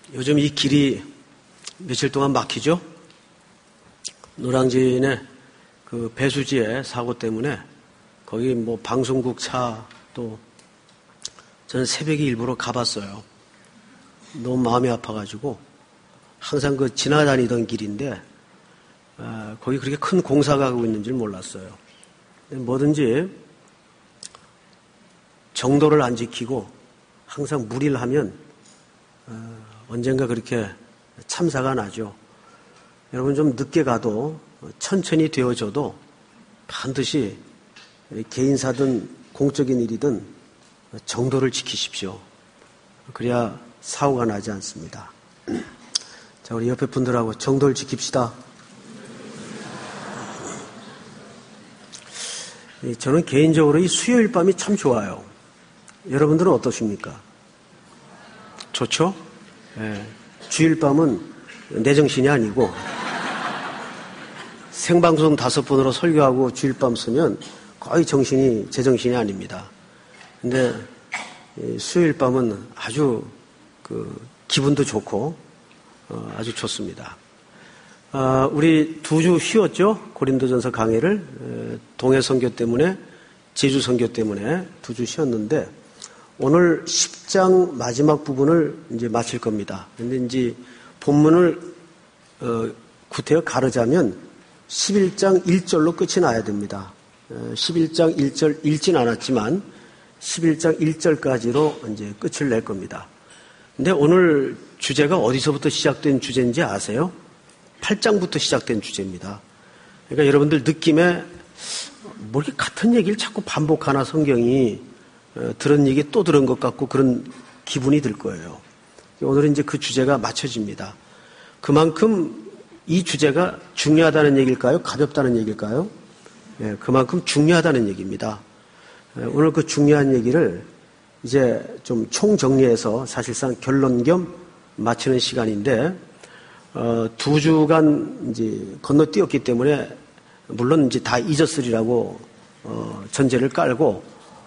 요즘 이 길이 며칠 동안 막히죠? 노량진의 그 배수지의 사고 때문에 거기 뭐 방송국 차 또 저는 새벽에 일부러 가봤어요. 너무 마음이 아파가지고 항상 그 지나다니던 길인데 거기 그렇게 큰 공사가 하고 있는 줄 몰랐어요. 뭐든지 정도를 안 지키고 항상 무리를 하면 언젠가 그렇게 참사가 나죠. 여러분 좀 늦게 가도 천천히 되어져도 반드시 개인사든 공적인 일이든 정도를 지키십시오. 그래야 사고가 나지 않습니다. 자, 우리 옆에 분들하고 정도를 지킵시다. 저는 개인적으로 이 수요일 밤이 참 좋아요. 여러분들은 어떠십니까? 좋죠? 예. 주일 밤은 내 정신이 아니고 생방송 5번으로 설교하고 주일 밤 쓰면 거의 제 정신이 아닙니다. 근데 수요일 밤은 아주 기분도 좋고 아주 좋습니다. 우리 2주 쉬었죠? 고린도전서 강의를 동해 선교 때문에 제주 선교 때문에 2주 쉬었는데 오늘 10장 마지막 부분을 이제 마칠 겁니다. 근데 이제 본문을 구태여 가르자면 11장 1절로 끝이 나야 됩니다. 11장 1절 읽진 않았지만 11장 1절까지로 이제 끝을 낼 겁니다. 근데 오늘 주제가 어디서부터 시작된 주제인지 아세요? 8장부터 시작된 주제입니다. 그러니까 여러분들 느낌에 뭐 이렇게 같은 얘기를 자꾸 반복하나 성경이 들은 얘기 또 들은 것 같고 그런 기분이 들 거예요. 오늘은 이제 그 주제가 맞춰집니다. 그만큼 이 주제가 중요하다는 얘기일까요? 가볍다는 얘기일까요? 예, 그만큼 중요하다는 얘기입니다. 오늘 그 중요한 얘기를 이제 좀 총정리해서 사실상 결론 겸 마치는 시간인데 2주간 이제 건너뛰었기 때문에 물론 이제 다 잊었으리라고 전제를 깔고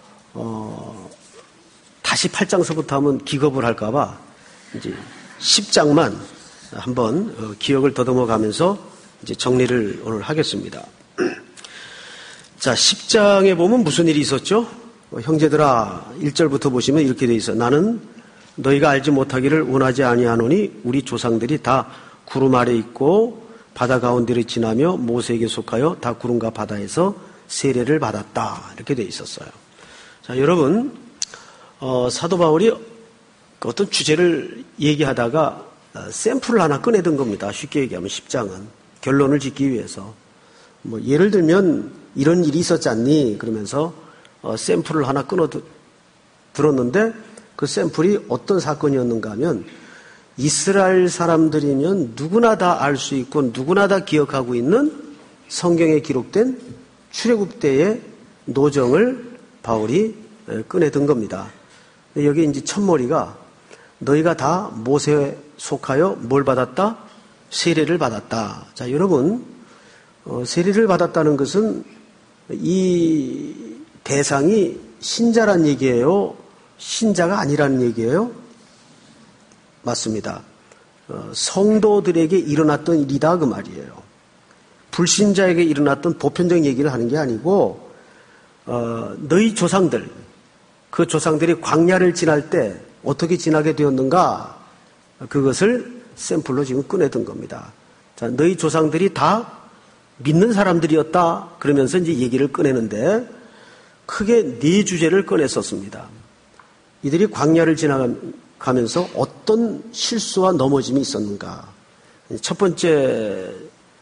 다시 8장서부터 하면 기겁을 할까봐 이제 10장만 한번 기억을 더듬어 가면서 이제 정리를 오늘 하겠습니다. 자, 10장에 보면 무슨 일이 있었죠? 형제들아, 1절부터 보시면 이렇게 돼 있어. 나는 너희가 알지 못하기를 원하지 아니하노니 우리 조상들이 다 구름 아래 있고 바다 가운데를 지나며 모세에게 속하여 다 구름과 바다에서 세례를 받았다. 이렇게 돼 있었어요. 자, 여러분, 사도 바울이 어떤 주제를 얘기하다가 샘플을 하나 꺼내든 겁니다. 쉽게 얘기하면 10장은. 결론을 짓기 위해서. 뭐 예를 들면 이런 일이 있었지 않니? 그러면서 샘플을 하나 들었는데 그 샘플이 어떤 사건이었는가 하면 이스라엘 사람들이면 누구나 다 알 수 있고 누구나 다 기억하고 있는 성경에 기록된 출애굽 때의 노정을 바울이 꺼내든 겁니다. 여기 이제 첫머리가 너희가 다 모세에 속하여 뭘 받았다? 세례를 받았다. 자, 여러분, 세례를 받았다는 것은 이 대상이 신자란 얘기예요? 신자가 아니라는 얘기예요? 맞습니다. 성도들에게 일어났던 일이다 그 말이에요. 불신자에게 일어났던 보편적 얘기를 하는 게 아니고 너희 조상들, 그 조상들이 광야를 지날 때 어떻게 지나게 되었는가 그것을 샘플로 지금 꺼내든 겁니다. 자, 너희 조상들이 다 믿는 사람들이었다 그러면서 이제 얘기를 꺼내는데 크게 4주제를 꺼냈었습니다. 이들이 광야를 지나가면서 어떤 실수와 넘어짐이 있었는가. 첫 번째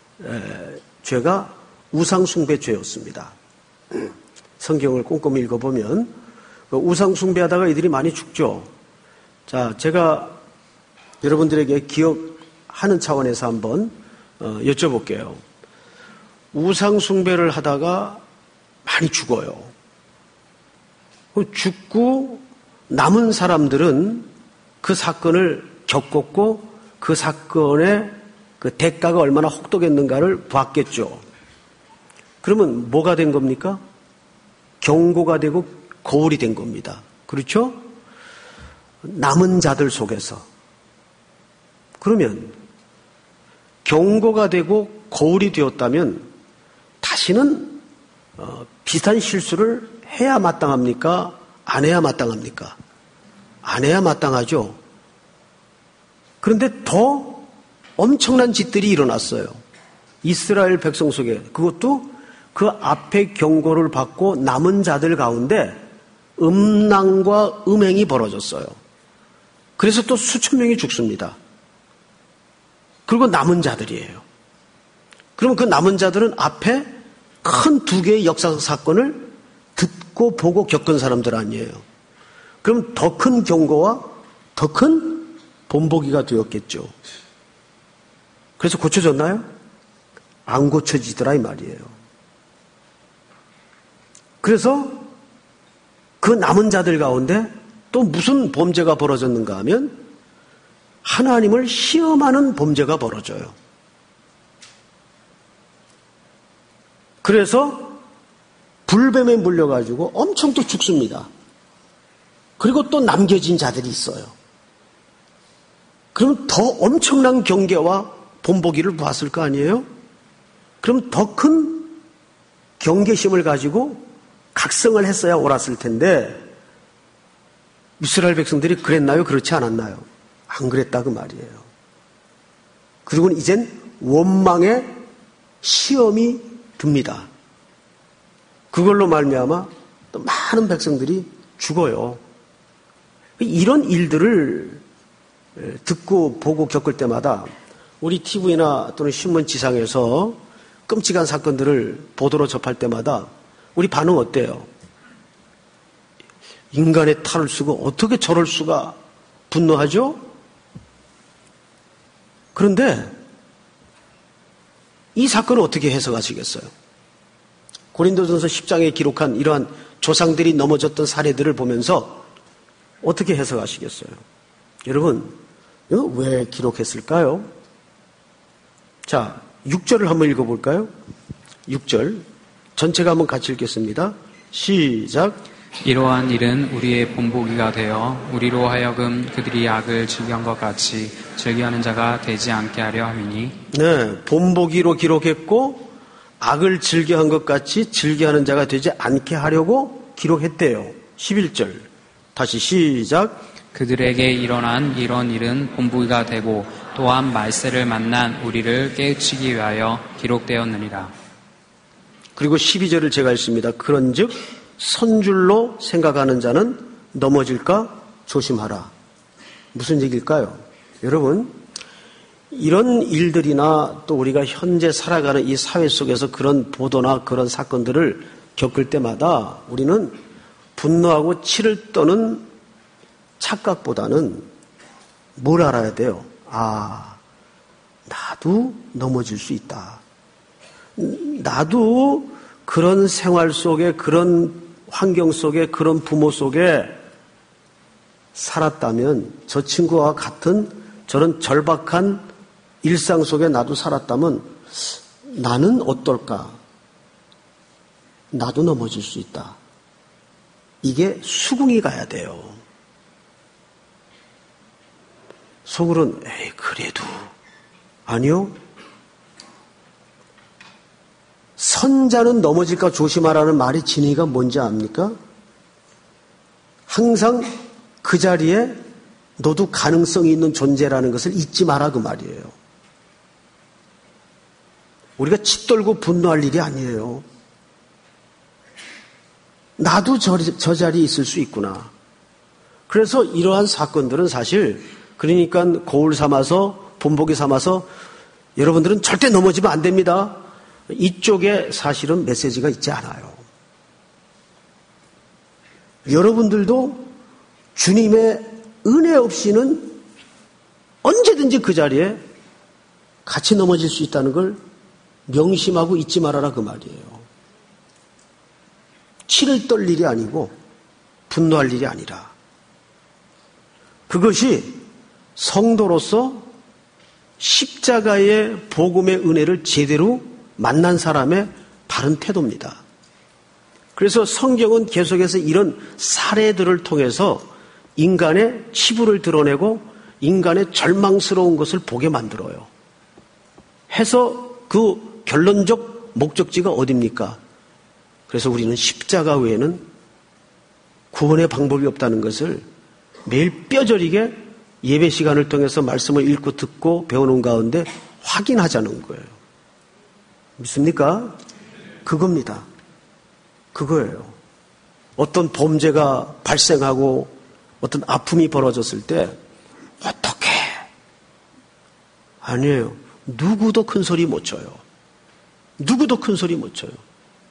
죄가 우상숭배죄였습니다. 성경을 꼼꼼히 읽어보면 우상숭배하다가 이들이 많이 죽죠. 자, 제가 여러분들에게 기억하는 차원에서 한번 여쭤볼게요. 우상숭배를 하다가 많이 죽어요. 죽고 남은 사람들은 그 사건을 겪었고 그 사건의 그 대가가 얼마나 혹독했는가를 봤겠죠. 그러면 뭐가 된 겁니까? 경고가 되고 거울이 된 겁니다. 그렇죠? 남은 자들 속에서 그러면 경고가 되고 거울이 되었다면 다시는 비슷한 실수를 해야 마땅합니까? 안 해야 마땅합니까? 안 해야 마땅하죠. 그런데 더 엄청난 짓들이 일어났어요. 이스라엘 백성 속에, 그것도 그 앞에 경고를 받고 남은 자들 가운데 음란과 음행이 벌어졌어요. 그래서 또 수천 명이 죽습니다. 그리고 남은 자들이에요. 그러면 그 남은 자들은 앞에 큰 두 개의 역사적 사건을 듣고 보고 겪은 사람들 아니에요. 그럼 더 큰 경고와 더 큰 본보기가 되었겠죠. 그래서 고쳐졌나요? 안 고쳐지더라 이 말이에요. 그래서 그 남은 자들 가운데 또 무슨 범죄가 벌어졌는가 하면 하나님을 시험하는 범죄가 벌어져요. 그래서 불뱀에 물려가지고 엄청 또 죽습니다. 그리고 또 남겨진 자들이 있어요. 그럼 더 엄청난 경계와 본보기를 보았을 거 아니에요? 그럼 더 큰 경계심을 가지고 각성을 했어야 옳았을 텐데 이스라엘 백성들이 그랬나요? 그렇지 않았나요? 안 그랬다 그 말이에요. 그리고는 이젠 원망의 시험이 듭니다. 그걸로 말미암아 또 많은 백성들이 죽어요. 이런 일들을 듣고 보고 겪을 때마다 우리 TV나 또는 신문 지상에서 끔찍한 사건들을 보도로 접할 때마다 우리 반응 어때요? 인간의 탈을 쓰고 어떻게 저럴 수가 분노하죠? 그런데 이 사건을 어떻게 해석하시겠어요? 고린도전서 10장에 기록한 이러한 조상들이 넘어졌던 사례들을 보면서 어떻게 해석하시겠어요? 여러분, 이거 왜 기록했을까요? 자, 6절을 한번 읽어볼까요? 6절 전체가 한번 같이 읽겠습니다. 시작. 이러한 일은 우리의 본보기가 되어 우리로 하여금 그들이 악을 즐겨한 것 같이 즐겨하는 자가 되지 않게 하려 함이니. 네, 본보기로 기록했고 악을 즐겨한 것 같이 즐겨하는 자가 되지 않게 하려고 기록했대요. 11절 다시 시작. 그들에게 일어난 이런 일은 본보기가 되고 또한 말세를 만난 우리를 깨우치기 위하여 기록되었느니라. 그리고 12절을 제가 읽습니다. 그런즉 선줄로 생각하는 자는 넘어질까 조심하라. 무슨 얘기일까요? 여러분, 이런 일들이나 또 우리가 현재 살아가는 이 사회 속에서 그런 보도나 그런 사건들을 겪을 때마다 우리는 분노하고 치를 떠는 착각보다는 뭘 알아야 돼요? 아, 나도 넘어질 수 있다. 나도 그런 생활 속에, 그런 환경 속에, 그런 부모 속에 살았다면, 저 친구와 같은 저런 절박한 일상 속에 나도 살았다면 나는 어떨까? 나도 넘어질 수 있다. 이게 수긍이 가야 돼요. 속으로는 에이 그래도 아니요. 선자는 넘어질까 조심하라는 말이 진의가 뭔지 압니까? 항상 그 자리에 너도 가능성이 있는 존재라는 것을 잊지 마라 그 말이에요. 우리가 치떨고 분노할 일이 아니에요. 나도 저 자리에 있을 수 있구나. 그래서 이러한 사건들은 사실 그러니까 거울 삼아서 본보기 삼아서 여러분들은 절대 넘어지면 안 됩니다. 이쪽에 사실은 메시지가 있지 않아요. 여러분들도 주님의 은혜 없이는 언제든지 그 자리에 같이 넘어질 수 있다는 걸 명심하고 잊지 말아라 그 말이에요. 치를 떨 일이 아니고 분노할 일이 아니라 그것이 성도로서 십자가의 복음의 은혜를 제대로 만난 사람의 바른 태도입니다. 그래서 성경은 계속해서 이런 사례들을 통해서 인간의 치부를 드러내고 인간의 절망스러운 것을 보게 만들어요. 해서 그 결론적 목적지가 어딥니까? 그래서 우리는 십자가 외에는 구원의 방법이 없다는 것을 매일 뼈저리게 예배 시간을 통해서 말씀을 읽고 듣고 배우는 가운데 확인하자는 거예요. 믿습니까? 그겁니다. 그거예요. 어떤 범죄가 발생하고 어떤 아픔이 벌어졌을 때 어떻게? 아니에요. 누구도 큰 소리 못 쳐요. 누구도 큰 소리 못 쳐요.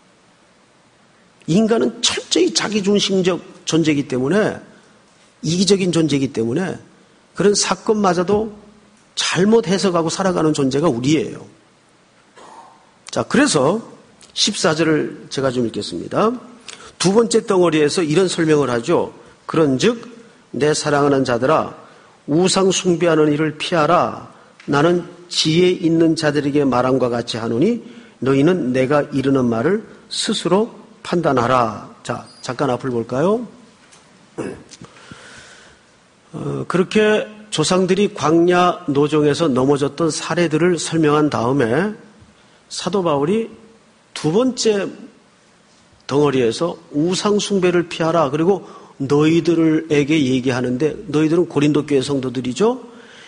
인간은 철저히 자기중심적 존재이기 때문에, 이기적인 존재이기 때문에 그런 사건마저도 잘못 해석하고 살아가는 존재가 우리예요. 자, 그래서 14절을 제가 좀 읽겠습니다. 두 번째 덩어리에서 이런 설명을 하죠. 그런즉 내 사랑하는 자들아, 우상 숭배하는 일을 피하라. 나는 지혜 있는 자들에게 말함과 같이 하노니 너희는 내가 이르는 말을 스스로 판단하라. 자, 잠깐 앞을 볼까요? 그렇게 조상들이 광야 노정에서 넘어졌던 사례들을 설명한 다음에 사도 바울이 두 번째 덩어리에서 우상 숭배를 피하라. 그리고 너희들에게 얘기하는데, 너희들은 고린도 교회 성도들이죠.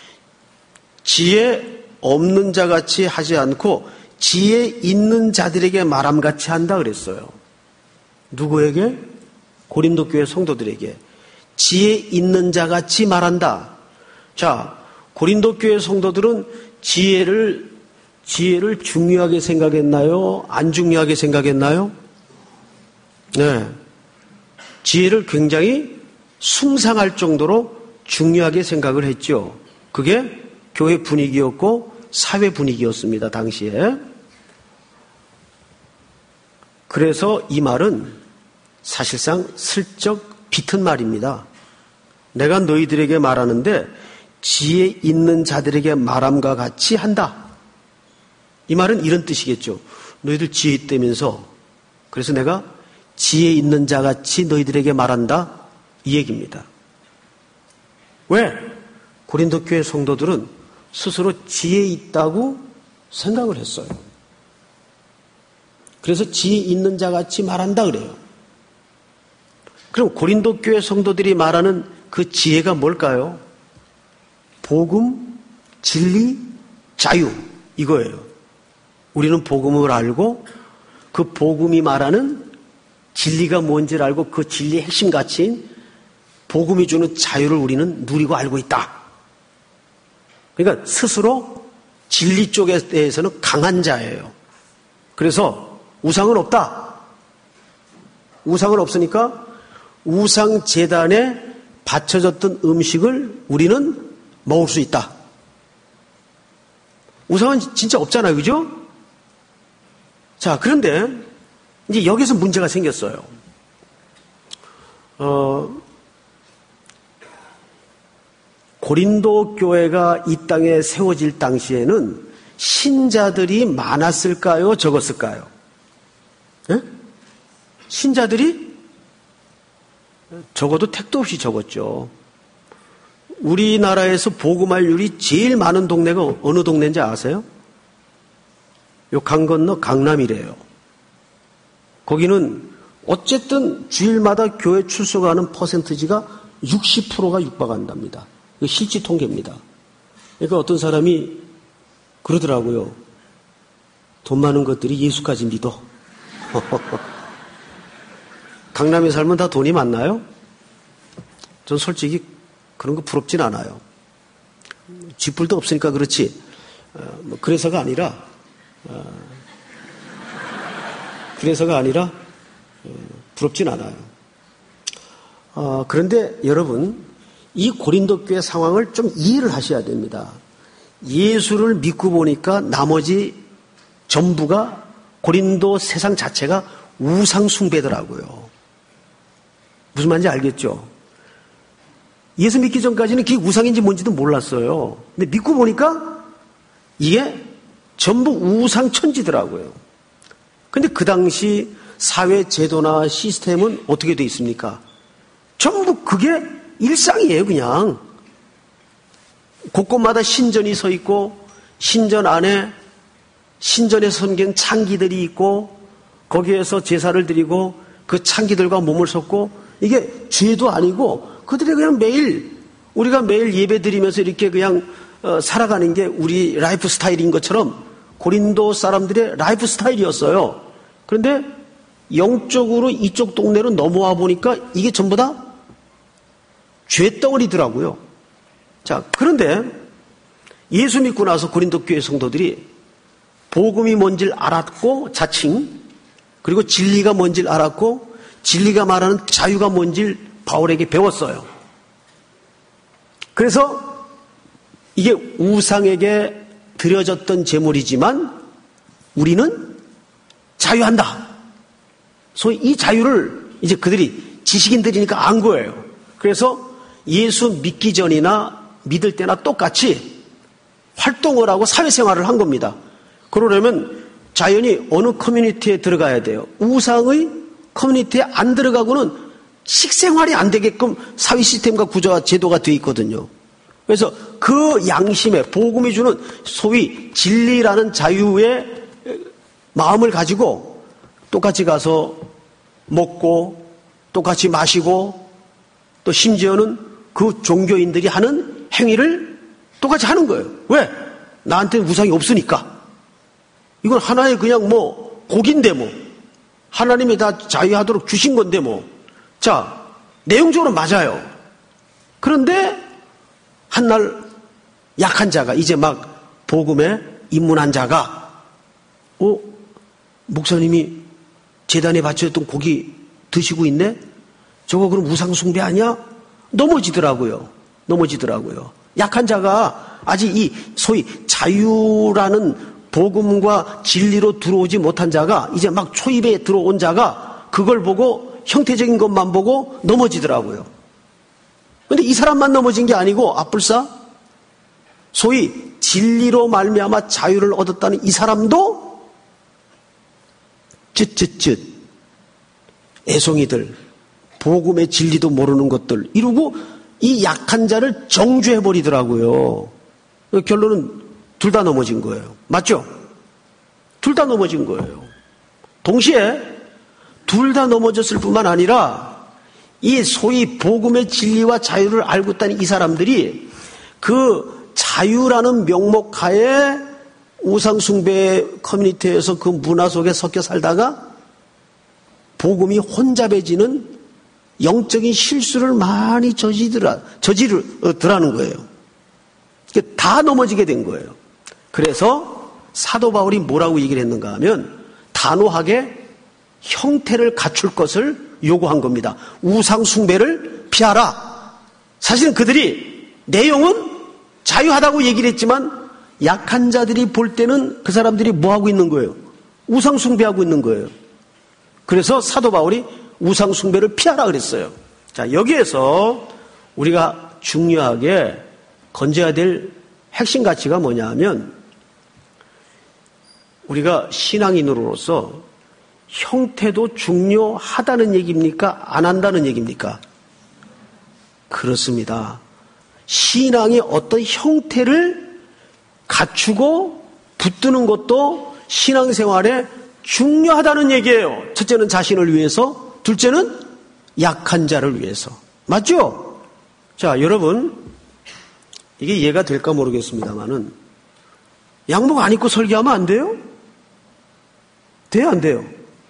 지혜 없는 자같이 하지 않고 지혜 있는 자들에게 말함같이 한다 그랬어요. 누구에게? 고린도 교회 성도들에게. 지혜 있는 자같이 말한다. 자, 고린도 교회 성도들은 지혜를 중요하게 생각했나요? 안 중요하게 생각했나요? 네. 지혜를 굉장히 숭상할 정도로 중요하게 생각을 했죠. 그게 교회 분위기였고 사회 분위기였습니다, 당시에. 그래서 이 말은 사실상 슬쩍 비튼 말입니다. 내가 너희들에게 말하는데 지혜 있는 자들에게 말함과 같이 한다. 이 말은 이런 뜻이겠죠. 너희들 지혜 있다면서, 그래서 내가 지혜 있는 자같이 너희들에게 말한다, 이 얘기입니다. 왜? 고린도 교회 성도들은 스스로 지혜 있다고 생각을 했어요. 그래서 지혜 있는 자같이 말한다 그래요. 그럼 고린도 교회 성도들이 말하는 그 지혜가 뭘까요? 복음, 진리, 자유, 이거예요. 우리는 복음을 알고 그 복음이 말하는 진리가 뭔지를 알고 그 진리의 핵심 가치인 복음이 주는 자유를 우리는 누리고 알고 있다. 그러니까 스스로 진리 쪽에 대해서는 강한 자예요. 그래서 우상은 없다. 우상은 없으니까 우상 제단에 바쳐졌던 음식을 우리는 먹을 수 있다. 우상은 진짜 없잖아요. 그죠? 자, 그런데 이제 여기서 문제가 생겼어요. 고린도 교회가 이 땅에 세워질 당시에는 신자들이 많았을까요? 적었을까요? 네? 신자들이 적어도 택도 없이 적었죠. 우리나라에서 복음할률이 제일 많은 동네가 어느 동네인지 아세요? 요 강 건너 강남이래요. 거기는 어쨌든 주일마다 교회 출석하는 퍼센티지가 60%가 육박한답니다. 이거 실질 통계입니다. 그러니까 어떤 사람이 그러더라고요. 돈 많은 것들이 예수까지 믿어. 강남에 살면 다 돈이 많나요? 전 솔직히 그런 거 부럽진 않아요. 쥐뿔도 없으니까 그렇지. 그래서가 아니라 부럽진 않아요. 그런데 여러분, 이 고린도 교회 상황을 좀 이해를 하셔야 됩니다. 예수를 믿고 보니까 나머지 전부가 고린도 세상 자체가 우상 숭배더라고요. 무슨 말인지 알겠죠? 예수 믿기 전까지는 그게 우상인지 뭔지도 몰랐어요. 근데 믿고 보니까 이게 전부 우상 천지더라고요. 근데 그 당시 사회 제도나 시스템은 어떻게 돼 있습니까? 전부 그게 일상이에요, 그냥. 곳곳마다 신전이 서 있고 신전 안에 신전에 섬긴 창기들이 있고 거기에서 제사를 드리고 그 창기들과 몸을 섞고 이게 죄도 아니고 그들이 그냥 매일 우리가 매일 예배 드리면서 이렇게 그냥 살아가는 게 우리 라이프 스타일인 것처럼 고린도 사람들의 라이프 스타일이었어요. 그런데 영적으로 이쪽 동네로 넘어와 보니까 이게 전부 다 죄덩어리더라고요. 자, 그런데 예수 믿고 나서 고린도 교회 성도들이 복음이 뭔지를 알았고 자칭 그리고 진리가 뭔지를 알았고 진리가 말하는 자유가 뭔지를 바울에게 배웠어요. 그래서 이게 우상에게 드려졌던 제물이지만 우리는 자유한다. 소위 이 자유를 이제 그들이 지식인들이니까 안 거예요. 그래서 예수 믿기 전이나 믿을 때나 똑같이 활동을 하고 사회생활을 한 겁니다. 그러려면 자연히 어느 커뮤니티에 들어가야 돼요. 우상의 커뮤니티에 안 들어가고는 식생활이 안 되게끔 사회 시스템과 구조와 제도가 되어 있거든요. 그래서 그 양심에 복음이 주는 소위 진리라는 자유의 마음을 가지고 똑같이 가서 먹고 똑같이 마시고 또 심지어는 그 종교인들이 하는 행위를 똑같이 하는 거예요. 왜? 나한테는 우상이 없으니까. 이건 하나의 그냥 뭐 복인데 뭐 하나님이 다 자유하도록 주신 건데 뭐. 자, 내용적으로 맞아요. 그런데 한날 약한 자가 이제 막 복음에 입문한 자가 목사님이 제단에 바쳐졌던 고기 드시고 있네? 저거 그럼 우상 숭배 아니야? 넘어지더라고요. 약한 자가 아직 이 소위 자유라는 복음과 진리로 들어오지 못한 자가 이제 막 초입에 들어온 자가 그걸 보고 형태적인 것만 보고 넘어지더라고요. 그런데 이 사람만 넘어진 게 아니고 앞불사 소위 진리로 말미암아 자유를 얻었다는 이 사람도 애송이들 복음의 진리도 모르는 것들 이러고 이 약한 자를 정죄해버리더라고요. 결론은 둘 다 넘어진 거예요. 맞죠? 둘 다 넘어진 거예요. 동시에 둘 다 넘어졌을 뿐만 아니라 이 소위 복음의 진리와 자유를 알고 있다는 이 사람들이 그 자유라는 명목하에 우상숭배 커뮤니티에서 그 문화 속에 섞여 살다가 복음이 혼잡해지는 영적인 실수를 많이 저지르더라는 거예요. 다 넘어지게 된 거예요. 그래서 사도 바울이 뭐라고 얘기를 했는가 하면 단호하게 형태를 갖출 것을 요구한 겁니다. 우상 숭배를 피하라. 사실은 그들이 내용은 자유하다고 얘기를 했지만 약한 자들이 볼 때는 그 사람들이 뭐 하고 있는 거예요? 우상 숭배하고 있는 거예요. 그래서 사도 바울이 우상 숭배를 피하라 그랬어요. 자, 여기에서 우리가 중요하게 건져야 될 핵심 가치가 뭐냐 하면 우리가 신앙인으로서 형태도 중요하다는 얘기입니까? 안 한다는 얘기입니까? 그렇습니다. 신앙이 어떤 형태를 갖추고 붙드는 것도 신앙생활에 중요하다는 얘기예요. 첫째는 자신을 위해서, 둘째는 약한 자를 위해서. 맞죠? 자, 여러분, 이게 이해가 될까 모르겠습니다만은 양복 안 입고 설교하면 안 돼요? 돼요, 안 돼요?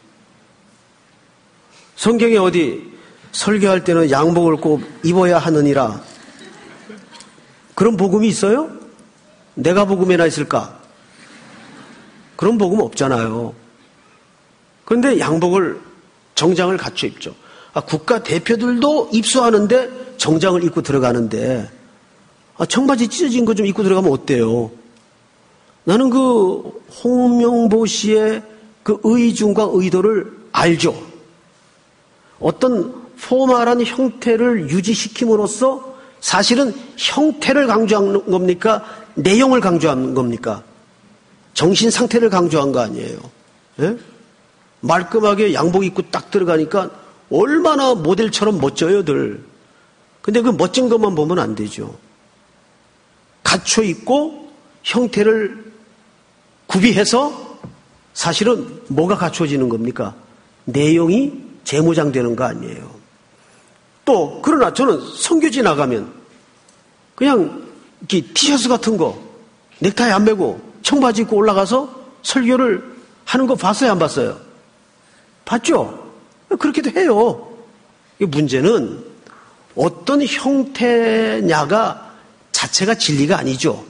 성경에 어디 설교할 때는 양복을 꼭 입어야 하느니라 그런 복음이 있어요? 내가 복음에나 있을까? 그런 복음 없잖아요. 그런데 양복을 정장을 갖춰 입죠. 국가 대표들도 입수하는데 정장을 입고 들어가는데 청바지 찢어진 거 좀 입고 들어가면 어때요? 나는 그 홍명보 씨의 그 의중과 의도를 알죠. 어떤 포멀한 형태를 유지시킴으로써 사실은 형태를 강조한 겁니까? 내용을 강조한 겁니까? 정신 상태를 강조한 거 아니에요. 예? 말끔하게 양복 입고 딱 들어가니까 얼마나 모델처럼 멋져요, 늘. 근데 그 멋진 것만 보면 안 되죠. 갖춰 있고 형태를 구비해서 사실은 뭐가 갖춰지는 겁니까? 내용이 재무장되는 거 아니에요. 또 그러나 저는 선교지 나가면 그냥 이렇게 티셔츠 같은 거 넥타이 안 매고 청바지 입고 올라가서 설교를 하는 거 봤어요, 안 봤어요? 봤죠? 그렇게도 해요. 이 문제는 어떤 형태냐가 자체가 진리가 아니죠.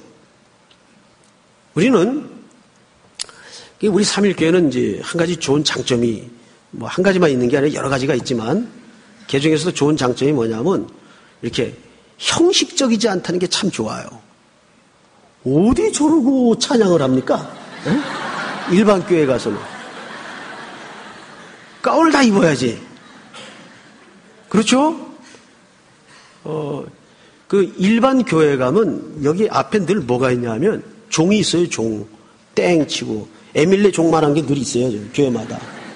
우리 삼일교회는 이제 한 가지 좋은 장점이 뭐 한 가지만 있는 게 아니라 여러 가지가 있지만 그 중에서도 좋은 장점이 뭐냐면 이렇게 형식적이지 않다는 게 참 좋아요. 어디 저러고 찬양을 합니까? 에? 일반 교회 가서는 가운을 다 입어야지. 그렇죠? 그 일반 교회 가면 여기 앞에 늘 뭐가 있냐면 종이 있어요. 종 땡 치고 에밀레 종만한 게 늘 있어요. 교회마다.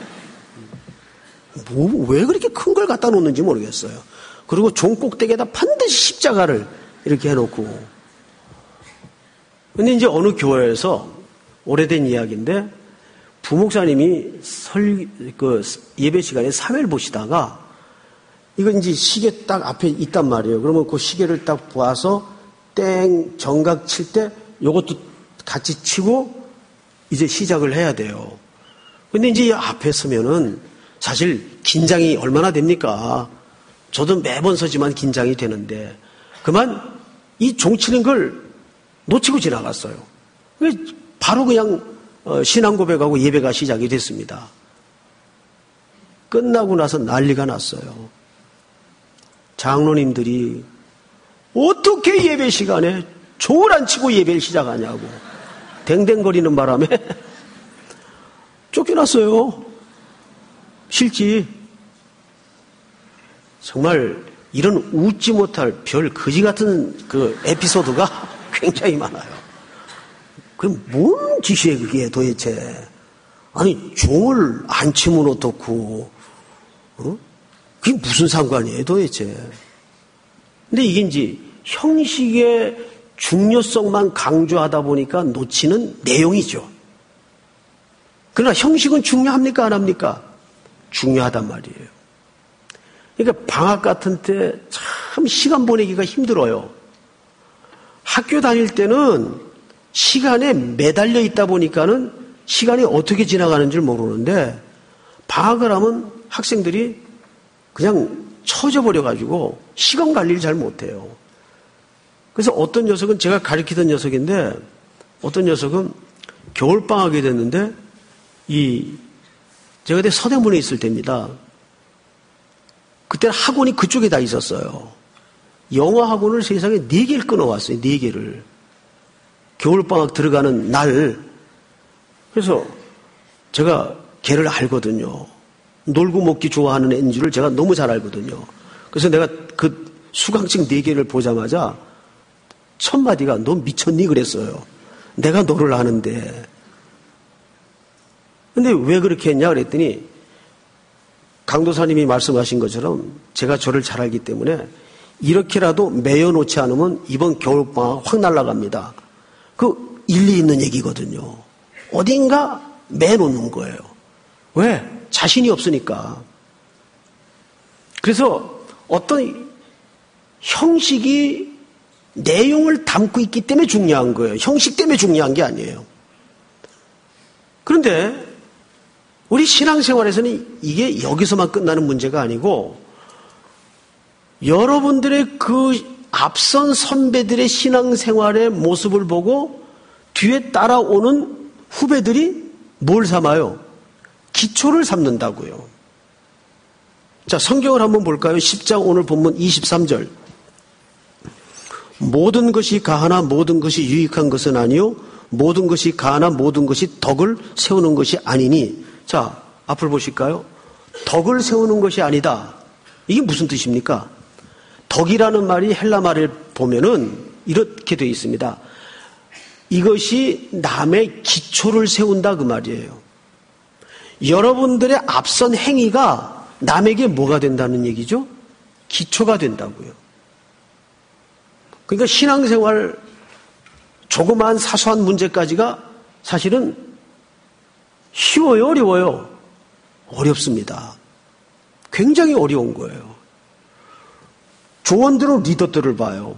왜 그렇게 큰 걸 갖다 놓는지 모르겠어요. 그리고 종 꼭대기에다 반드시 십자가를 이렇게 해놓고. 근데 이제 어느 교회에서 오래된 이야기인데 부목사님이 예배 시간에 사회를 보시다가 이건 이제 시계 딱 앞에 있단 말이에요. 그러면 그 시계를 딱 보아서 땡 정각 칠 때 요것도 같이 치고 이제 시작을 해야 돼요. 근데 이제 앞에 서면은 사실 긴장이 얼마나 됩니까? 저도 매번 서지만 긴장이 되는데 그만 이 종 치는 걸 놓치고 지나갔어요. 바로 그냥 신앙 고백하고 예배가 시작이 됐습니다. 끝나고 나서 난리가 났어요. 장로님들이 어떻게 예배 시간에 종을 안 치고 예배를 시작하냐고 댕댕거리는 바람에 쫓겨났어요. 실지. 정말 이런 웃지 못할 별 거지 같은 그 에피소드가 굉장히 많아요. 그럼 뭔 짓이에요 그게 도대체. 아니 종을 안 치면 어떻고 그게 무슨 상관이에요 도대체. 근데 이게 이제 형식의 중요성만 강조하다 보니까 놓치는 내용이죠. 그러나 형식은 중요합니까 안 합니까? 중요하단 말이에요. 그러니까 방학 같은 때 참 시간 보내기가 힘들어요. 학교 다닐 때는 시간에 매달려 있다 보니까는 시간이 어떻게 지나가는 줄 모르는데 방학을 하면 학생들이 그냥 처져 버려가지고 시간 관리를 잘 못해요. 그래서 어떤 녀석은 제가 가르치던 녀석인데 어떤 녀석은 겨울방학이 됐는데 제가 그때 서대문에 있을 때입니다. 그때는 학원이 그쪽에 다 있었어요. 영어 학원을 세상에 4개를 끊어왔어요. 4개를. 겨울방학 들어가는 날. 그래서 제가 걔를 알거든요. 놀고 먹기 좋아하는 애인 줄을 제가 너무 잘 알거든요. 그래서 내가 그 수강책 4개를 보자마자 첫 마디가 너 미쳤니? 그랬어요. 내가 너를 아는데. 근데 왜 그렇게 했냐? 그랬더니 강도사님이 말씀하신 것처럼 제가 저를 잘 알기 때문에 이렇게라도 매여놓지 않으면 이번 겨울방학 확 날아갑니다. 그 일리 있는 얘기거든요. 어딘가 매놓는 거예요. 왜? 자신이 없으니까. 그래서 어떤 형식이 내용을 담고 있기 때문에 중요한 거예요. 형식 때문에 중요한 게 아니에요. 그런데 우리 신앙생활에서는 이게 여기서만 끝나는 문제가 아니고 여러분들의 그 앞선 선배들의 신앙생활의 모습을 보고 뒤에 따라오는 후배들이 뭘 삼아요? 기초를 삼는다고요. 자, 성경을 한번 볼까요? 10장 오늘 본문 23절. 모든 것이 가하나 모든 것이 유익한 것은 아니요 모든 것이 가하나 모든 것이 덕을 세우는 것이 아니니. 자, 앞을 보실까요? 덕을 세우는 것이 아니다. 이게 무슨 뜻입니까? 덕이라는 말이 헬라 말을 보면은 이렇게 되어 있습니다. 이것이 남의 기초를 세운다 그 말이에요. 여러분들의 앞선 행위가 남에게 뭐가 된다는 얘기죠? 기초가 된다고요. 그러니까 신앙생활 조그마한 사소한 문제까지가 사실은 쉬워요, 어려워요? 어렵습니다. 굉장히 어려운 거예요. 조원들은 리더들을 봐요.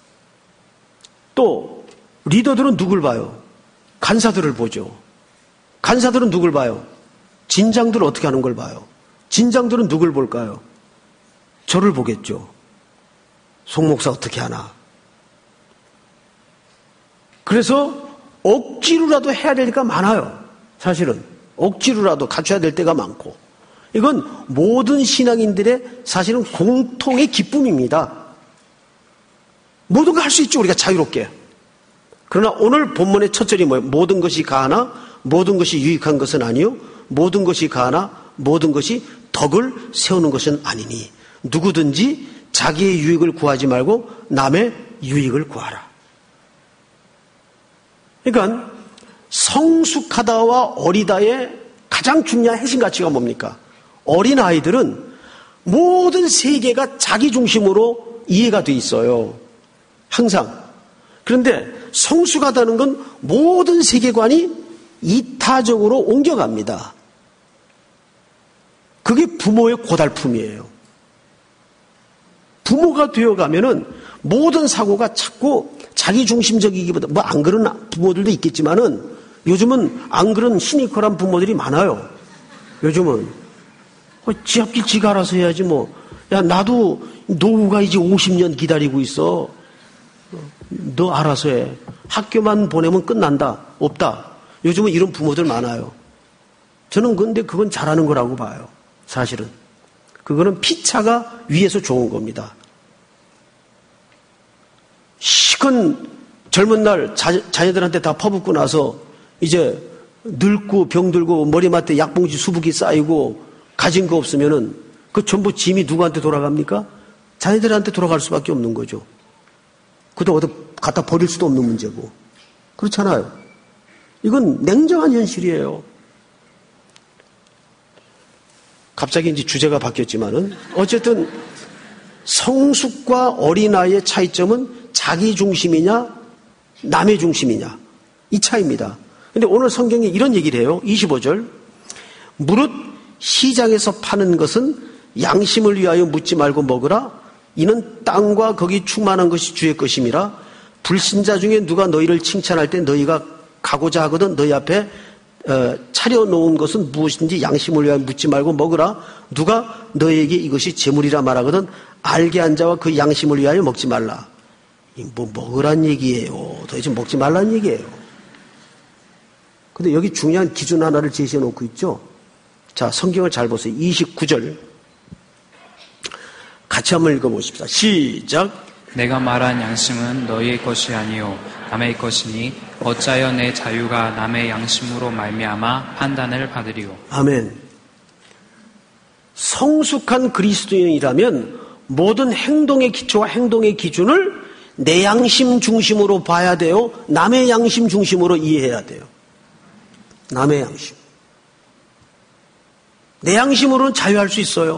또 리더들은 누굴 봐요? 간사들을 보죠. 간사들은 누굴 봐요? 진장들은 어떻게 하는 걸 봐요? 진장들은 누굴 볼까요? 저를 보겠죠. 송 목사 어떻게 하나? 그래서 억지로라도 해야 될 때가 많아요. 사실은 억지로라도 갖춰야 될 때가 많고, 이건 모든 신앙인들의 사실은 공통의 기쁨입니다. 모든 거 할 수 있죠, 우리가 자유롭게. 그러나 오늘 본문의 첫 절이 뭐예요? 모든 것이 가하나 모든 것이 유익한 것은 아니요, 모든 것이 가하나 모든 것이 덕을 세우는 것은 아니니 누구든지 자기의 유익을 구하지 말고 남의 유익을 구하라. 그러니까 성숙하다와 어리다의 가장 중요한 핵심 가치가 뭡니까? 어린 아이들은 모든 세계가 자기 중심으로 이해가 돼 있어요. 항상. 그런데 성숙하다는 건 모든 세계관이 이타적으로 옮겨갑니다. 그게 부모의 고달픔이에요. 부모가 되어가면은 모든 사고가 자꾸 자기 중심적이기보다, 뭐 안 그런 부모들도 있겠지만은 요즘은 안 그런 시니컬한 부모들이 많아요. 요즘은 지 앞길 지가 알아서 해야지 뭐. 야, 나도 노후가 이제 50년 기다리고 있어. 너 알아서 해. 학교만 보내면 끝난다. 없다. 요즘은 이런 부모들 많아요. 저는 근데 그건 잘하는 거라고 봐요. 사실은. 그거는 피차가 위에서 좋은 겁니다. 시큰 젊은 날 자녀들한테 다 퍼붓고 나서 이제 늙고 병들고 머리맡에 약봉지 수북이 쌓이고 가진 거 없으면은 그 전부 짐이 누구한테 돌아갑니까? 자녀들한테 돌아갈 수밖에 없는 거죠. 그것도 어디 갖다 버릴 수도 없는 문제고. 그렇잖아요. 이건 냉정한 현실이에요. 갑자기 이제 주제가 바뀌었지만은 어쨌든 성숙과 어린아이의 차이점은 자기 중심이냐 남의 중심이냐 이 차이입니다. 근데 오늘 성경에 이런 얘기를 해요. 25절. 무릇 시장에서 파는 것은 양심을 위하여 묻지 말고 먹으라. 이는 땅과 거기 충만한 것이 주의 것임이라. 불신자 중에 누가 너희를 칭찬할 때 너희가 가고자 하거든 너희 앞에 차려놓은 것은 무엇인지 양심을 위하여 묻지 말고 먹으라. 누가 너희에게 이것이 재물이라 말하거든 알게 한 자와 그 양심을 위하여 먹지 말라. 뭐 먹으란 얘기예요. 도대체 먹지 말란 얘기예요. 근데 여기 중요한 기준 하나를 제시해 놓고 있죠. 자, 성경을 잘 보세요. 29절 같이 한번 읽어보십시다. 시작. 내가 말한 양심은 너희의 것이 아니요 남의 것이니 어찌하여 내 자유가 남의 양심으로 말미암아 판단을 받으리요. 아멘. 성숙한 그리스도인이라면 모든 행동의 기초와 행동의 기준을 내 양심 중심으로 봐야 돼요. 남의 양심 중심으로 이해해야 돼요. 남의 양심. 내 양심으로는 자유할 수 있어요.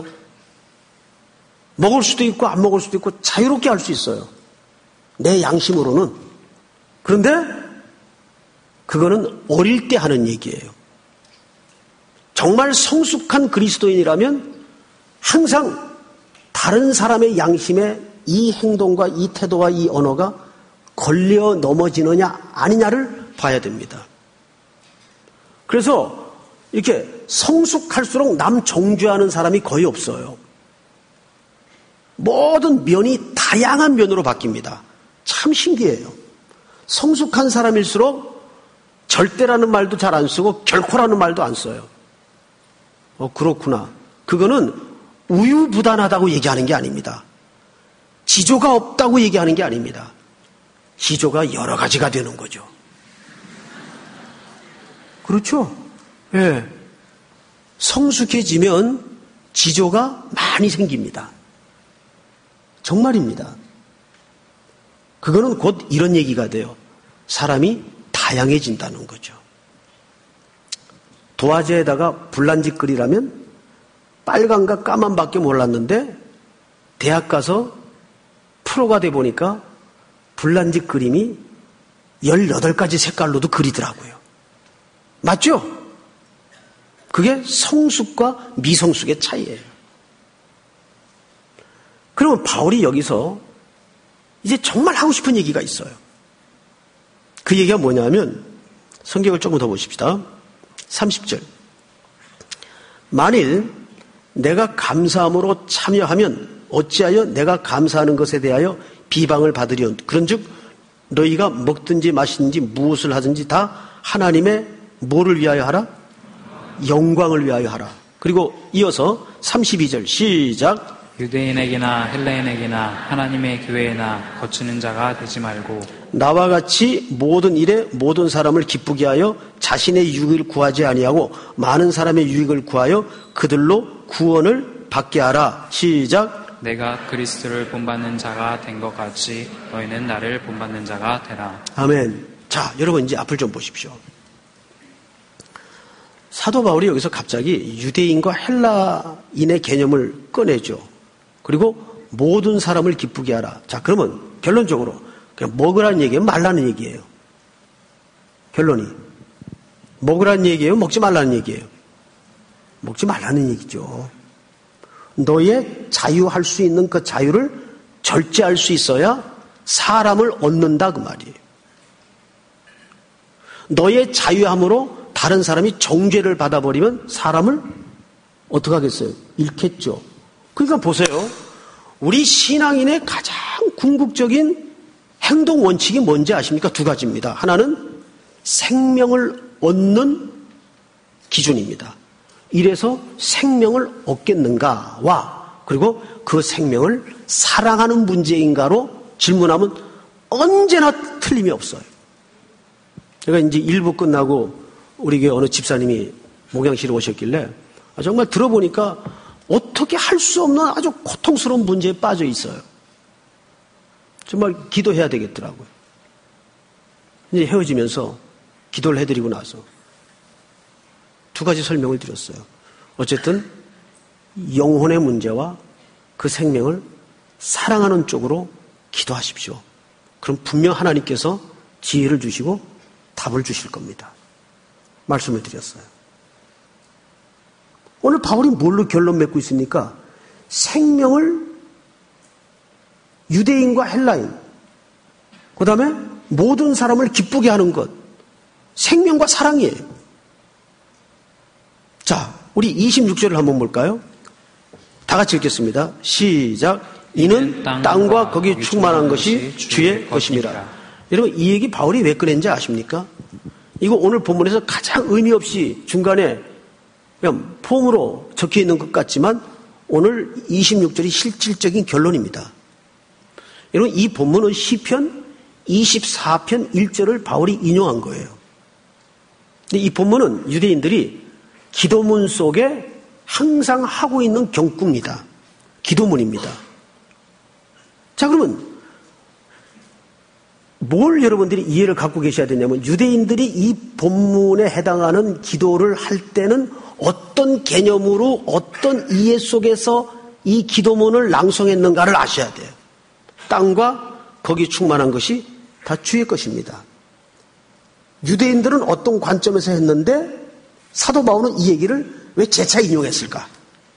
먹을 수도 있고 안 먹을 수도 있고 자유롭게 할 수 있어요. 내 양심으로는. 그런데 그거는 어릴 때 하는 얘기예요. 정말 성숙한 그리스도인이라면 항상 다른 사람의 양심에 이 행동과 이 태도와 이 언어가 걸려 넘어지느냐 아니냐를 봐야 됩니다. 그래서 이렇게 성숙할수록 남 정죄하는 사람이 거의 없어요. 모든 면이 다양한 면으로 바뀝니다. 참 신기해요. 성숙한 사람일수록 절대라는 말도 잘 안 쓰고 결코라는 말도 안 써요. 그렇구나. 그거는 우유부단하다고 얘기하는 게 아닙니다. 지조가 없다고 얘기하는 게 아닙니다. 지조가 여러 가지가 되는 거죠. 그렇죠? 예. 성숙해지면 지조가 많이 생깁니다. 정말입니다. 그거는 곧 이런 얘기가 돼요. 사람이 다양해진다는 거죠. 도화지에다가 불난지 끓이라면 빨간과 까만밖에 몰랐는데 대학 가서 프로가 돼 보니까 불난지 끓임이 18가지 색깔로도 그리더라고요. 맞죠? 그게 성숙과 미성숙의 차이예요. 그러면 바울이 여기서 이제 정말 하고 싶은 얘기가 있어요. 그 얘기가 뭐냐면 성경을 조금 더 보십시다. 30절. 만일 내가 감사함으로 참여하면 어찌하여 내가 감사하는 것에 대하여 비방을 받으리온. 그런즉 너희가 먹든지 마시든지 무엇을 하든지 다 하나님의 뭐를 위하여 하라? 영광을 위하여 하라. 그리고 이어서 32절 시작. 유대인에게나 헬레인에게나 하나님의 교회에나 거치는 자가 되지 말고 나와 같이 모든 일에 모든 사람을 기쁘게 하여 자신의 유익을 구하지 아니하고 많은 사람의 유익을 구하여 그들로 구원을 받게 하라. 시작. 내가 그리스도를 본받는 자가 된 것 같이 너희는 나를 본받는 자가 되라. 아멘. 자, 여러분 이제 앞을 좀 보십시오. 사도 바울이 여기서 갑자기 유대인과 헬라인의 개념을 꺼내죠. 그리고 모든 사람을 기쁘게 하라. 자, 그러면 결론적으로 그냥 먹으라는 얘기예요? 말라는 얘기예요? 결론이. 먹으라는 얘기예요? 먹지 말라는 얘기예요? 먹지 말라는 얘기죠. 너의 자유할 수 있는 그 자유를 절제할 수 있어야 사람을 얻는다 그 말이에요. 너의 자유함으로 다른 사람이 정죄를 받아버리면 사람을 어떻게 하겠어요? 잃겠죠. 그러니까 보세요. 우리 신앙인의 가장 궁극적인 행동 원칙이 뭔지 아십니까? 두 가지입니다. 하나는 생명을 얻는 기준입니다. 이래서 생명을 얻겠는가와 그리고 그 생명을 사랑하는 문제인가로 질문하면 언제나 틀림이 없어요. 제가 이제 1부 끝나고 우리 교회 어느 집사님이 목양실에 오셨길래 정말 들어보니까 어떻게 할 수 없는 아주 고통스러운 문제에 빠져 있어요. 정말 기도해야 되겠더라고요. 이제 헤어지면서 기도를 해드리고 나서 두 가지 설명을 드렸어요. 어쨌든 영혼의 문제와 그 생명을 사랑하는 쪽으로 기도하십시오. 그럼 분명 하나님께서 지혜를 주시고 답을 주실 겁니다. 말씀을 드렸어요. 오늘 바울이 뭘로 결론 맺고 있습니까? 생명을 유대인과 헬라인, 그 다음에 모든 사람을 기쁘게 하는 것, 생명과 사랑이에요. 자, 우리 26절을 한번 볼까요? 다 같이 읽겠습니다. 시작. 이는 땅과 거기 충만한 것이 주의 것입니다. 여러분, 이 얘기 바울이 왜 꺼낸지 아십니까? 이거 오늘 본문에서 가장 의미 없이 중간에 그냥 폼으로 적혀 있는 것 같지만 오늘 26절이 실질적인 결론입니다. 여러분, 이 본문은 시편 24편 1절을 바울이 인용한 거예요. 근데 이 본문은 유대인들이 기도문 속에 항상 하고 있는 경구입니다. 기도문입니다. 자, 그러면 뭘 여러분들이 이해를 갖고 계셔야 되냐면 유대인들이 이 본문에 해당하는 기도를 할 때는 어떤 개념으로 어떤 이해 속에서 이 기도문을 낭송했는가를 아셔야 돼요. 땅과 거기 충만한 것이 다 주의 것입니다. 유대인들은 어떤 관점에서 했는데 사도 바울은 이 얘기를 왜 재차 인용했을까?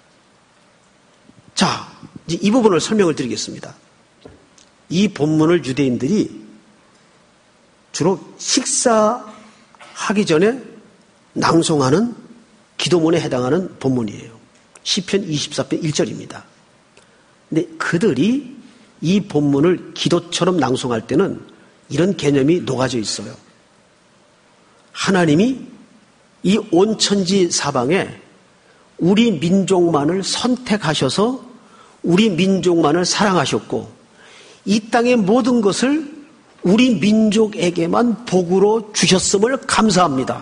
자, 이제 이 부분을 설명을 드리겠습니다. 이 본문을 유대인들이 주로 식사하기 전에 낭송하는 기도문에 해당하는 본문이에요. 시편 24편 1절입니다. 근데 그들이 이 본문을 기도처럼 낭송할 때는 이런 개념이 녹아져 있어요. 하나님이 이 온 천지 사방에 우리 민족만을 선택하셔서 우리 민족만을 사랑하셨고 이 땅의 모든 것을 우리 민족에게만 복으로 주셨음을 감사합니다.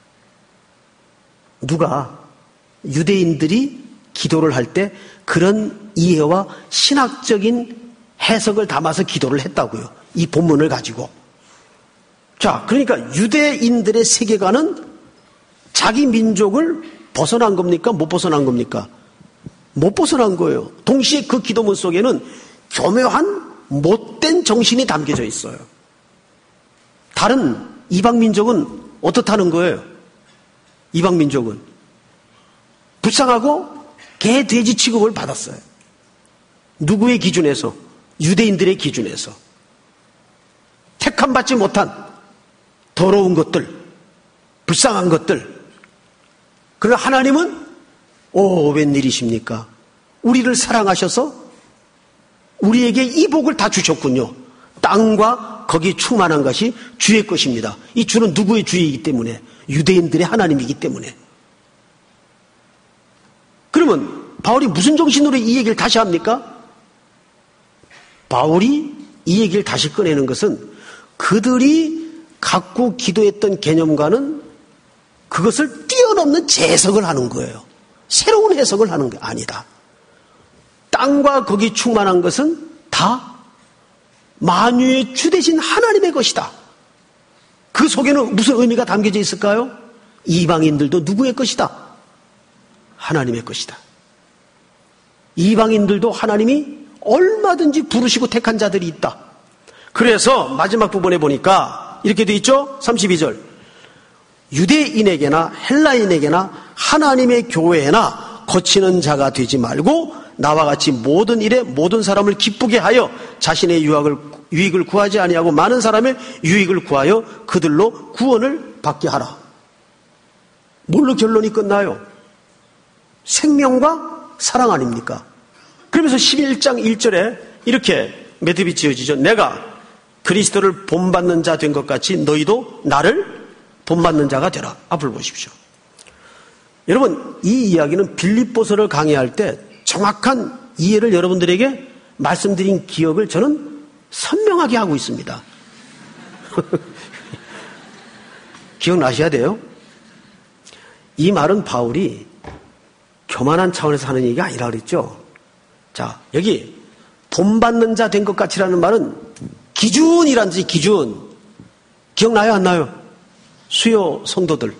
누가? 유대인들이 기도를 할 때 그런 이해와 신학적인 해석을 담아서 기도를 했다고요. 이 본문을 가지고. 자, 그러니까 유대인들의 세계관은 자기 민족을 벗어난 겁니까? 못 벗어난 겁니까? 못 벗어난 거예요. 동시에 그 기도문 속에는 교묘한 못된 정신이 담겨져 있어요. 다른 이방민족은 어떻다는 거예요? 이방민족은 불쌍하고 개, 돼지 취급을 받았어요. 누구의 기준에서? 유대인들의 기준에서. 택함받지 못한 더러운 것들, 불쌍한 것들. 그러나 하나님은 웬일이십니까? 우리를 사랑하셔서 우리에게 이 복을 다 주셨군요. 땅과 거기 충만한 것이 주의 것입니다. 이 주는 누구의 주이기 때문에? 유대인들의 하나님이기 때문에. 그러면 바울이 무슨 정신으로 이 얘기를 다시 합니까? 바울이 이 얘기를 다시 꺼내는 것은 그들이 갖고 기도했던 개념과는 그것을 뛰어넘는 재해석을 하는 거예요. 새로운 해석을 하는 게 아니다. 땅과 거기 충만한 것은 다 만유의 주 되신 하나님의 것이다. 그 속에는 무슨 의미가 담겨져 있을까요? 이방인들도 누구의 것이다? 하나님의 것이다. 이방인들도 하나님이 얼마든지 부르시고 택한 자들이 있다. 그래서 마지막 부분에 보니까 이렇게 돼 있죠? 32절. 유대인에게나 헬라인에게나 하나님의 교회에나 거치는 자가 되지 말고 나와 같이 모든 일에 모든 사람을 기쁘게 하여 자신의 유익을 구하지 아니하고 많은 사람의 유익을 구하여 그들로 구원을 받게 하라. 뭘로 결론이 끝나요? 생명과 사랑 아닙니까? 그러면서 11장 1절에 이렇게 매듭이 지어지죠. 내가 그리스도를 본받는 자 된 것 같이 너희도 나를 본받는 자가 되라. 앞을 보십시오. 여러분, 이 이야기는 빌립보서를 강의할 때 정확한 이해를 여러분들에게 말씀드린 기억을 저는 선명하게 하고 있습니다. 기억나셔야 돼요. 이 말은 바울이 교만한 차원에서 하는 얘기가 아니라 그랬죠. 자, 여기 본받는 자 된 것 같이라는 말은 기준이라는 뜻이 기준. 기억나요? 안 나요? 수요 성도들.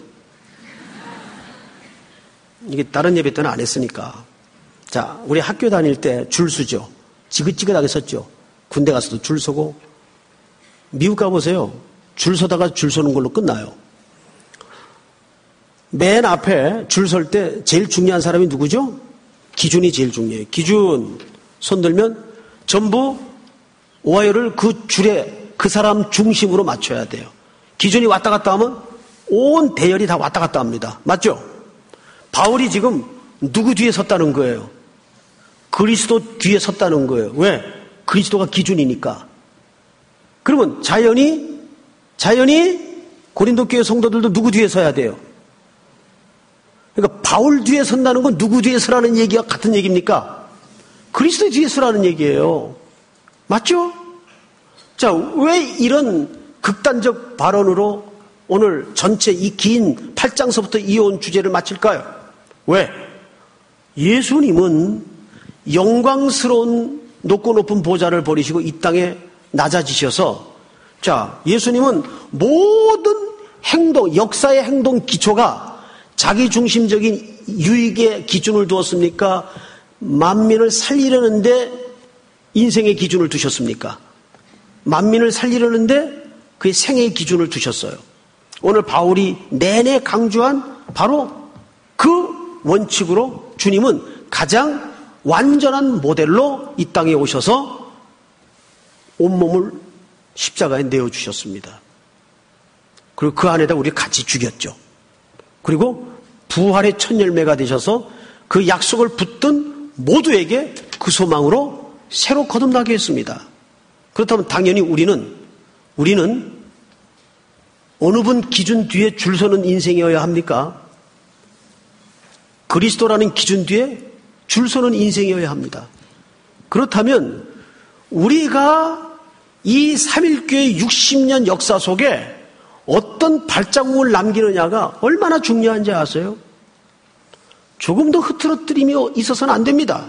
이게 다른 예배 때는 안 했으니까. 자, 우리 학교 다닐 때 줄 서죠. 지긋지긋하게 섰죠. 군대 가서도 줄 서고. 미국 가보세요. 줄 서다가 줄 서는 걸로 끝나요. 맨 앞에 줄 설 때 제일 중요한 사람이 누구죠? 기준이 제일 중요해요. 기준 손 들면 전부 오하이오를 그 줄에 그 사람 중심으로 맞춰야 돼요. 기준이 왔다 갔다 하면 온 대열이 다 왔다 갔다 합니다. 맞죠? 바울이 지금 누구 뒤에 섰다는 거예요? 그리스도 뒤에 섰다는 거예요. 왜? 그리스도가 기준이니까. 그러면 자연히 고린도 교회 성도들도 누구 뒤에 서야 돼요? 그러니까 바울 뒤에 선다는 건 누구 뒤에 서라는 얘기와 같은 얘기입니까? 그리스도 뒤에 서라는 얘기예요. 맞죠? 자, 왜 이런 극단적 발언으로 오늘 전체 이 긴 8장서부터 이어온 주제를 마칠까요? 왜? 예수님은 영광스러운 높고 높은 보좌를 버리시고 이 땅에 낮아지셔서, 자, 예수님은 모든 행동, 역사의 행동 기초가 자기 중심적인 유익의 기준을 두었습니까? 만민을 살리려는데 인생의 기준을 두셨습니까? 만민을 살리려는데 그의 생애의 기준을 두셨어요. 오늘 바울이 내내 강조한 바로 그 원칙으로 주님은 가장 완전한 모델로 이 땅에 오셔서 온몸을 십자가에 내어주셨습니다. 그리고 그 안에다 우리를 같이 죽였죠. 그리고 부활의 첫 열매가 되셔서 그 약속을 붙든 모두에게 그 소망으로 새로 거듭나게 했습니다. 그렇다면 당연히 우리는 어느 분 기준 뒤에 줄 서는 인생이어야 합니까? 그리스도라는 기준 뒤에 줄 서는 인생이어야 합니다. 그렇다면 우리가 이 3.1교회 60년 역사 속에 어떤 발자국을 남기느냐가 얼마나 중요한지 아세요? 조금 더 흐트러뜨림이 있어서는 안 됩니다.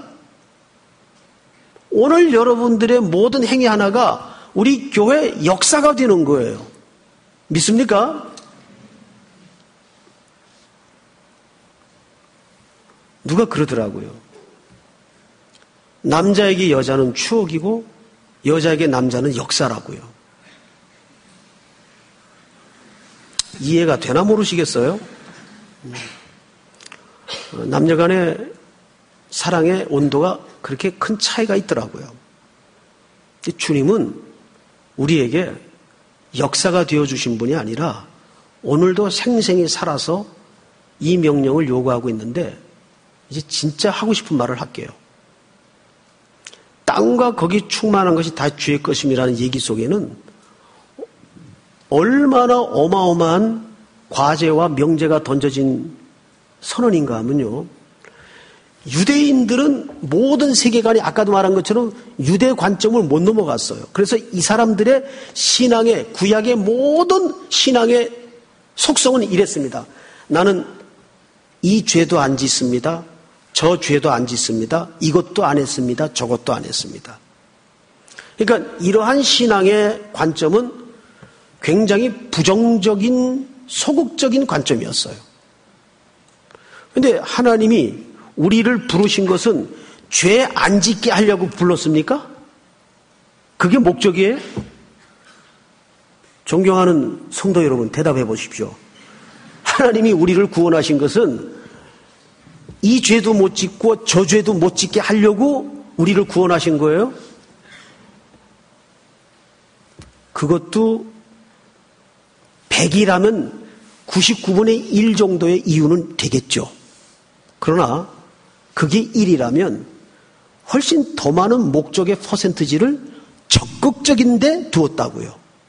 오늘 여러분들의 모든 행위 하나가 우리 교회 역사가 되는 거예요. 믿습니까? 누가 그러더라고요. 남자에게 여자는 추억이고 여자에게 남자는 역사라고요. 이해가 되나 모르시겠어요? 남녀간의 사랑의 온도가 그렇게 큰 차이가 있더라고요. 주님은 우리에게 역사가 되어주신 분이 아니라 오늘도 생생히 살아서 이 명령을 요구하고 있는데 이제 진짜 하고 싶은 말을 할게요. 땅과 거기 충만한 것이 다 주의 것임이라는 얘기 속에는 얼마나 어마어마한 과제와 명제가 던져진 선언인가 하면요. 유대인들은 모든 세계관이 아까도 말한 것처럼 유대 관점을 못 넘어갔어요. 그래서 이 사람들의 신앙의 구약의 모든 신앙의 속성은 이랬습니다. 나는 이 죄도 안 짓습니다. 저 죄도 안 짓습니다. 이것도 안 했습니다. 저것도 안 했습니다. 그러니까 이러한 신앙의 관점은 굉장히 부정적인 소극적인 관점이었어요. 그런데 하나님이 우리를 부르신 것은 죄 안 짓게 하려고 불렀습니까? 그게 목적이에요? 존경하는 성도 여러분, 대답해 보십시오. 하나님이 우리를 구원하신 것은 이 죄도 못 짓고 저 죄도 못 짓게 하려고 우리를 구원하신 거예요? 그것도 100이라면 99분의 1 정도의 이유는 되겠죠. 그러나 그게 1이라면 훨씬 더 많은 목적의 퍼센트지를 적극적인데 두었다고요.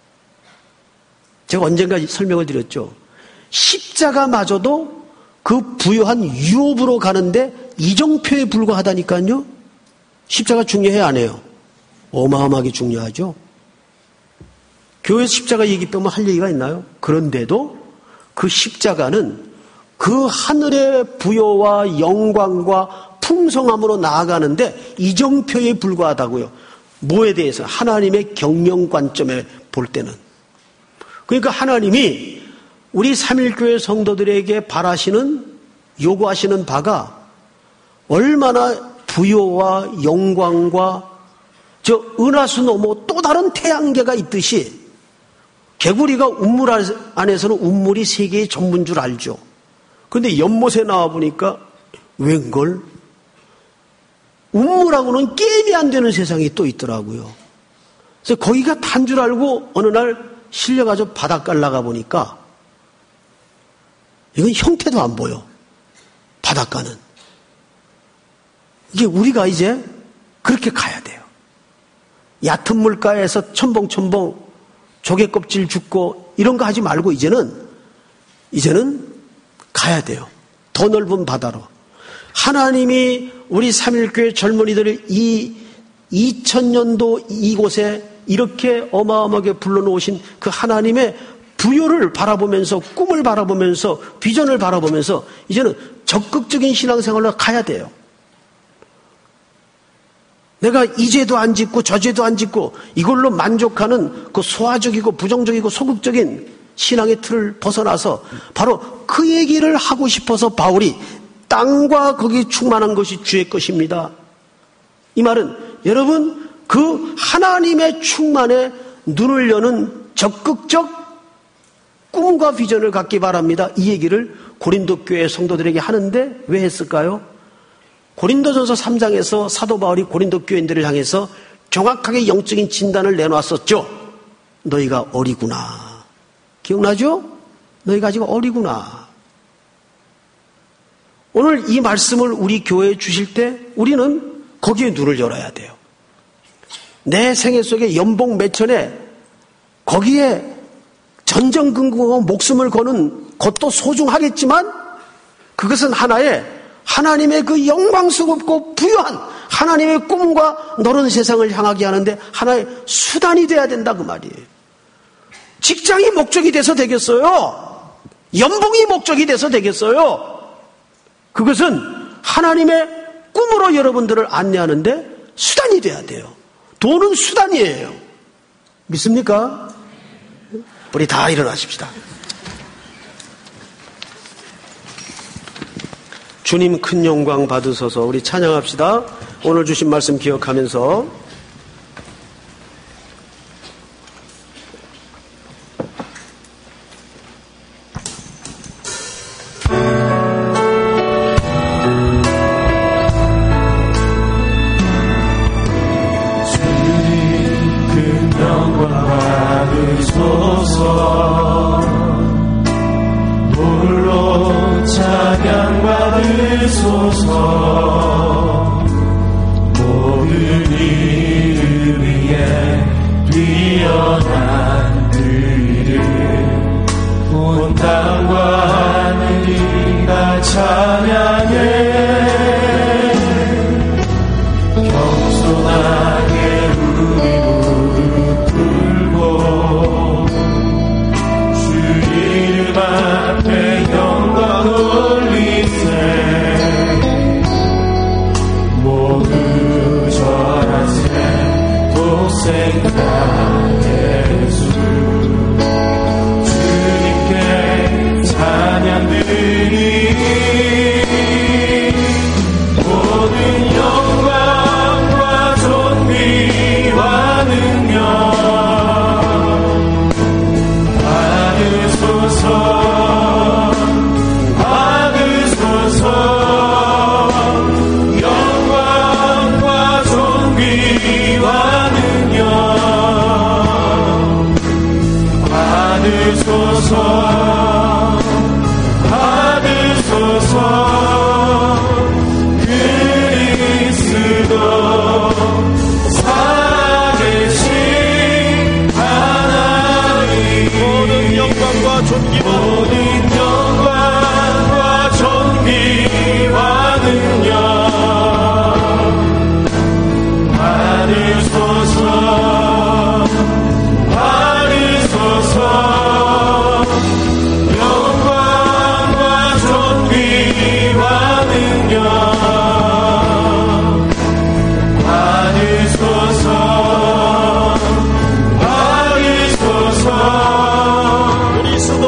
제가 언젠가 설명을 드렸죠. 십자가마저도 그 부여한 유업으로 가는데 이정표에 불과하다니까요. 십자가 중요해 안 해요? 어마어마하게 중요하죠. 교회 십자가 얘기 빼면 할 얘기가 있나요? 그런데도 그 십자가는 그 하늘의 부여와 영광과 풍성함으로 나아가는데 이정표에 불과하다고요. 뭐에 대해서? 하나님의 경영 관점에 볼 때는. 그러니까 하나님이 우리 삼일교회 성도들에게 바라시는, 요구하시는 바가 얼마나 부여와 영광과 저 은하수 넘어 또 다른 태양계가 있듯이, 개구리가 우물 안에서는 우물이 세계의 전부인 줄 알죠. 그런데 연못에 나와보니까 웬걸? 우물하고는 게임이 안 되는 세상이 또 있더라고요. 그래서 거기가 단 줄 알고 어느 날 실려가지고 바닷가를 나가보니까 이건 형태도 안 보여. 바닷가는. 이게 우리가 이제 그렇게 가야 돼요. 얕은 물가에서 첨벙첨벙 조개 껍질 줍고 이런 거 하지 말고 이제는 가야 돼요. 더 넓은 바다로. 하나님이 우리 삼일교회 젊은이들을 이 2000년도 이곳에 이렇게 어마어마하게 불러놓으신 그 하나님의 부요를 바라보면서, 꿈을 바라보면서, 비전을 바라보면서 이제는 적극적인 신앙생활로 가야 돼요. 내가 이 죄도 안 짓고 저 죄도 안 짓고 이걸로 만족하는 그 소화적이고 부정적이고 소극적인 신앙의 틀을 벗어나서 바로 그 얘기를 하고 싶어서 바울이 땅과 거기 충만한 것이 주의 것입니다. 이 말은 여러분 그 하나님의 충만에 눈을 여는 적극적 꿈과 비전을 갖기 바랍니다. 이 얘기를 고린도 교회 성도들에게 하는데 왜 했을까요? 고린도전서 3장에서 사도 바울이 고린도 교인들을 향해서 정확하게 영적인 진단을 내놓았었죠. 너희가 어리구나. 기억나죠? 너희가 아직 어리구나. 오늘 이 말씀을 우리 교회에 주실 때 우리는 거기에 눈을 열어야 돼요. 내 생애 속에 연봉 몇천에 거기에 전전긍긍하고 목숨을 거는 것도 소중하겠지만 그것은 하나님의 그 영광스럽고 부유한 하나님의 꿈과 너른 세상을 향하게 하는데 하나의 수단이 돼야 된다 그 말이에요. 직장이 목적이 돼서 되겠어요? 연봉이 목적이 돼서 되겠어요? 그것은 하나님의 꿈으로 여러분들을 안내하는데 수단이 돼야 돼요. 돈은 수단이에요. 믿습니까? 우리 다 일어나십시다. 주님 큰 영광 받으소서. 우리 찬양합시다. 오늘 주신 말씀 기억하면서 받으소서. 모든 이름 위에 뛰어난 그 이름, 온 땅과 하늘이 다 찬양해. 겸손하게 우리 무릎 꿇고 주 이름 앞에 영광 돌리세. 모두 절하세. 독생자 예수 주님께 찬양 드리니 모든 영광과 존귀와 능력 받으소서. 받으소서. 영광과 존귀와 능력 받으소서. 받으소서. 그리스도 살아계신 하나님, 모든 영광과 존귀와 능력 받으소서. 받으소서. 영광과 존귀와 능력 받으소서. 받으소서. 그리스도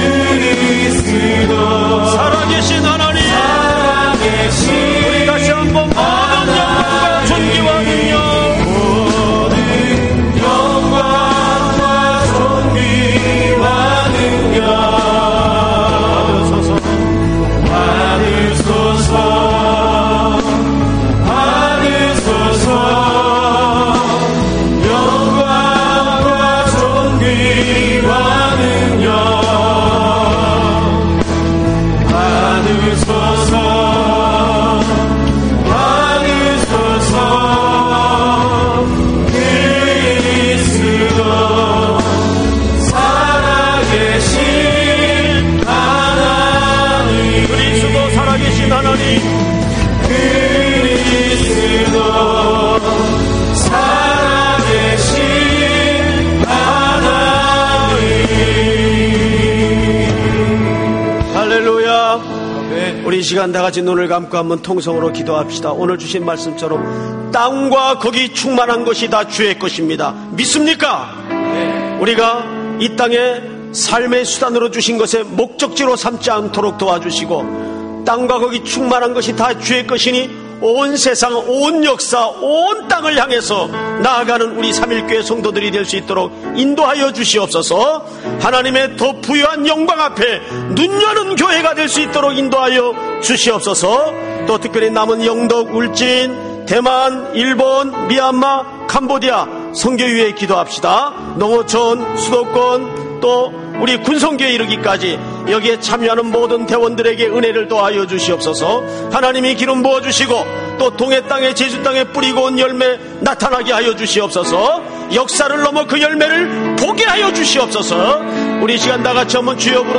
살아계신 하나님, 살아계신 우리 다시 한번 모든 영광과 존귀와 능력 모든 영광과 존귀와 능력 받으소서. 받으소서. 영광과 존귀와 능력 받으소서. 받으소서. 그리스도 살아계신 하나님, 그리스도 살아계신 하나님, 그리스도 살아계신 하나님. 할렐루야. 우리 이 시간 다 같이 눈을 감고 한번 통성으로 기도합시다. 오늘 주신 말씀처럼 땅과 거기 충만한 것이 다 주의 것입니다. 믿습니까? 우리가 이 땅에 삶의 수단으로 주신 것에 목적지로 삼지 않도록 도와주시고, 땅과 거기 충만한 것이 다 주의 것이니 온 세상, 온 역사, 온 땅을 향해서 나아가는 우리 삼일교회 성도들이 될 수 있도록 인도하여 주시옵소서. 하나님의 더 부유한 영광 앞에 눈 여는 교회가 될 수 있도록 인도하여 주시옵소서. 또 특별히 남은 영덕, 울진, 대만, 일본, 미얀마, 캄보디아 선교회 위해 기도합시다. 농어촌, 수도권, 또 우리 군성교회 이르기까지 여기에 참여하는 모든 대원들에게 은혜를 더하여 주시옵소서. 하나님이 기름 부어주시고 또 동해 땅에 제주 땅에 뿌리고 온 열매 나타나게 하여 주시옵소서. 역사를 넘어 그 열매를 보게 하여 주시옵소서. 우리 시간 다 같이 한번 주여 부르는